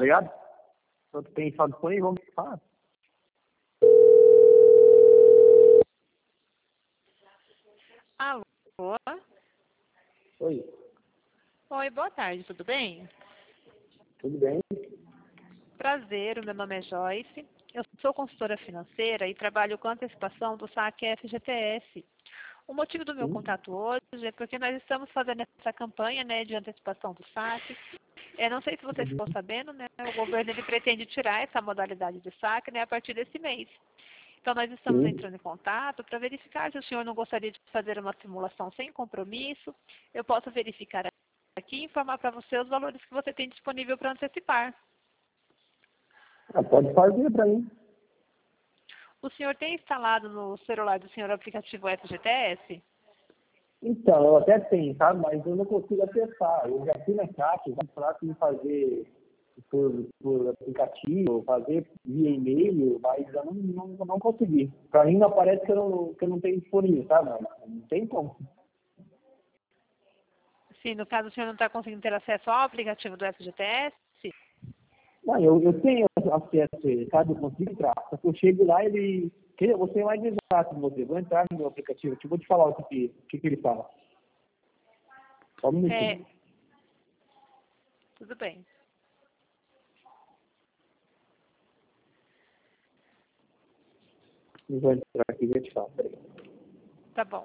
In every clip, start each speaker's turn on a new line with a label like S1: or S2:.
S1: ligado? Quando tem saldo disponível, vamos falar.
S2: Alô?
S1: Oi,
S2: Oi, boa tarde, tudo bem?
S1: tudo bem?
S2: Prazer, o meu nome é Joyce. Eu sou consultora financeira e trabalho com antecipação do saque FGTS. O motivo do meu
S1: Sim.
S2: contato hoje é porque nós estamos fazendo essa campanha, né, de antecipação do saque. Não sei se você ficou sabendo, né, o governo ele pretende tirar essa modalidade de saque, né, a partir desse mês. Então, nós estamos
S1: Sim.
S2: entrando em contato para verificar se o senhor não gostaria de fazer uma simulação sem compromisso. Eu posso verificar aqui e informar para você os valores que você tem disponível para antecipar.
S1: Pode fazer para mim.
S2: O senhor tem instalado no celular do senhor o aplicativo FGTS?
S1: Então, eu até tenho, sabe? Mas eu não consigo acessar. Eu já fui na caixa, já falaram que me fazer por aplicativo, fazer via e-mail, mas eu não consegui. Para mim não aparece que eu não tenho disponível, sabe? Mas não tem como.
S2: Sim, no caso o senhor não está conseguindo ter acesso ao aplicativo do FGTS?
S1: Não, eu tenho acesso a ele, sabe? Eu consigo entrar. Só que eu chego lá, eu vou ser mais exato com você. Vou entrar no meu aplicativo, eu vou te falar o que ele fala. Só um minutinho.
S2: Tudo bem.
S1: Eu vou entrar aqui e vou te falar. Peraí.
S2: Tá bom.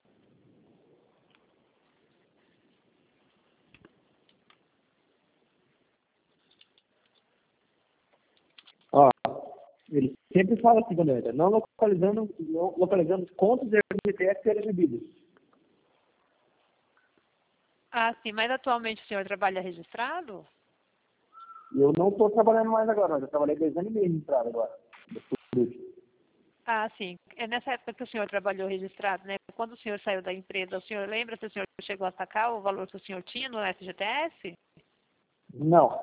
S1: Ó, ele sempre fala assim quando entra, não localizando os contos de FGTS serem exibidos.
S2: Ah, sim, mas atualmente o senhor trabalha registrado?
S1: Eu não estou trabalhando mais agora, eu trabalhei 2 anos e meio registrado agora.
S2: Ah, sim. É nessa época que o senhor trabalhou registrado, né? Quando o senhor saiu da empresa, o senhor lembra se o senhor chegou a sacar o valor que o senhor tinha no FGTS?
S1: Não,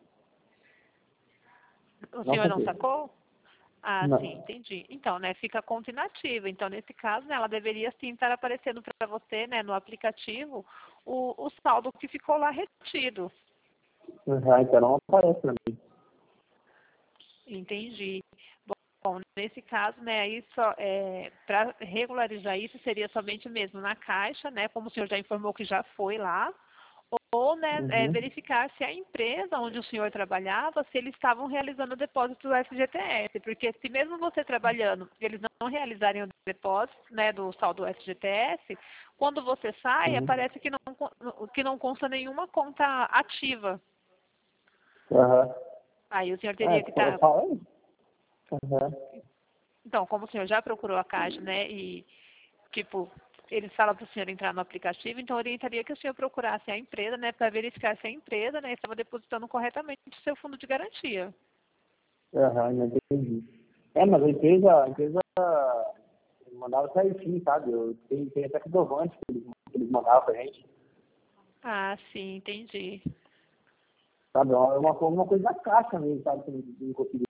S2: O
S1: não
S2: senhor não
S1: comprei.
S2: sacou? Ah, sim,
S1: Não.
S2: entendi. Então, né, fica a conta inativa. Então, nesse caso, né, ela deveria sim estar aparecendo para você, né, no aplicativo, o saldo que ficou lá retido.
S1: Então não aparece para mim.
S2: Entendi. Bom, nesse caso, né, aí só para regularizar isso seria somente mesmo na Caixa, né, como o senhor já informou que já foi lá, ou né,
S1: Uhum.
S2: verificar se a empresa onde o senhor trabalhava, se eles estavam realizando o depósito do FGTS, porque se mesmo você trabalhando, eles não realizarem o depósito, né, do saldo do FGTS, quando você sai,
S1: Uhum.
S2: aparece que não consta nenhuma conta ativa.
S1: Aham.
S2: Aí o senhor teria que estar.
S1: Fala aí. Aham.
S2: Então, como o senhor já procurou a Caixa, né, e tipo, eles falam para o senhor entrar no aplicativo, então eu orientaria que o senhor procurasse a empresa, né, para verificar se a empresa, né, estava depositando corretamente o seu fundo de garantia.
S1: Aham, não entendi. Mas a empresa mandava certinho, sabe? Tem até comprovante que eles mandavam pra gente.
S2: Ah, sim, entendi.
S1: Sabe? É uma coisa da caixa mesmo, sabe? Que não conseguia.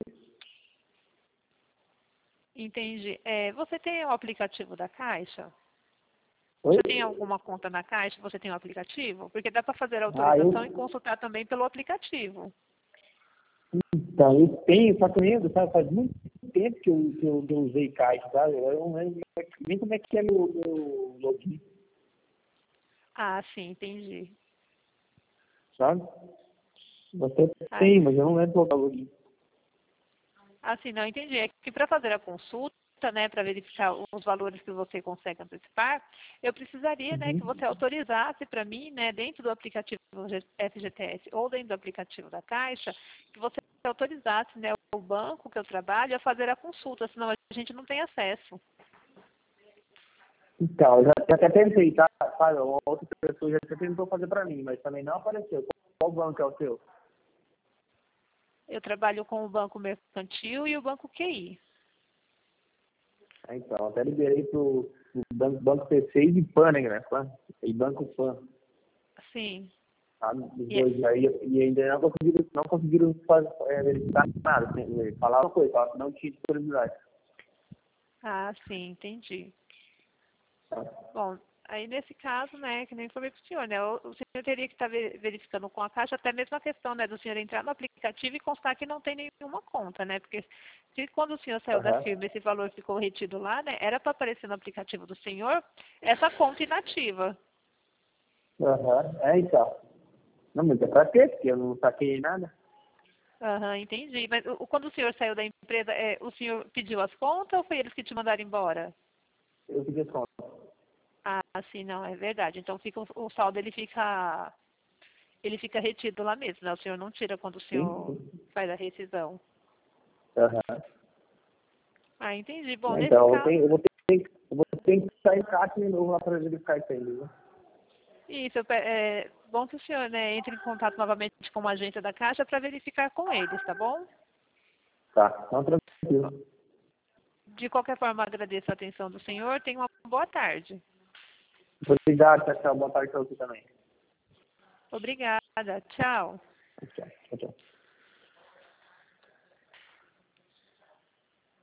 S2: Entendi. Você tem o aplicativo da Caixa?
S1: Oi?
S2: Já tem alguma conta na Caixa? Você tem o aplicativo? Porque dá para fazer a
S1: Ah,
S2: autorização e consultar também pelo aplicativo.
S1: então, eu tenho, só que eu lembro, sabe? Faz muito tempo que eu usei caixa, sabe? Eu não lembro nem como é que é meu login,
S2: Ah, sim, entendi.
S1: sabe? Você
S2: Ah,
S1: tem, mas eu não lembro qual é o login.
S2: assim, não entendi. É que para fazer a consulta, né, para verificar os valores que você consegue antecipar, eu precisaria, né, que você
S1: Uhum.
S2: autorizasse para mim, né, dentro do aplicativo FGTS ou dentro do aplicativo da Caixa, que você autorizasse, né, o banco que eu trabalho a fazer a consulta, senão a gente não tem acesso.
S1: Então, eu já até tentei, tá? Sabe? Uma outra pessoa já até tentou fazer pra mim, mas também não apareceu. Qual banco é o seu?
S2: Eu trabalho com o Banco Mercantil e o Banco QI.
S1: Então, até liberei pro banco P6 e PAN, né? PAN, e Banco PAN,
S2: Sim.
S1: sabe? Os
S2: E-
S1: dois aí, e ainda não conseguiram verificar nada. Assim, falar uma coisa, falar que não tinha disponibilidade.
S2: Ah, sim, entendi.
S1: Tá?
S2: Bom, Aí, nesse caso, né, que nem informei para o senhor, né, o senhor teria que estar verificando com a Caixa até mesmo a questão, né, do senhor entrar no aplicativo e constar que não tem nenhuma conta, né, porque se quando o senhor saiu da
S1: Aham.
S2: firma esse valor ficou retido lá, né, era para aparecer no aplicativo do senhor essa conta inativa.
S1: Aham. É, então. Não, mas é pra ter, porque eu não saquei nada.
S2: Aham, entendi. Mas quando o senhor saiu da empresa, o senhor pediu as contas ou foi eles que te mandaram embora?
S1: Eu pedi as contas.
S2: Ah, sim, não, é verdade. Então fica o saldo ele fica retido lá mesmo, né? O senhor não tira quando o
S1: Sim,
S2: senhor
S1: sim.
S2: faz a rescisão.
S1: Aham.
S2: Ah, entendi. Bom,
S1: É,
S2: nesse
S1: então,
S2: caso,
S1: eu vou ter que sair em caixa de novo lá para verificar isso aí, né?
S2: isso, é bom que o senhor, né, entre em contato novamente com a agência da Caixa para verificar com eles, tá bom?
S1: Tá, então tranquilo.
S2: De qualquer forma, agradeço a atenção do senhor. Tenha uma boa tarde.
S1: Obrigado, tchau, tchau. Boa tarde para você também.
S2: Obrigada. Tchau.
S1: Tchau, tchau.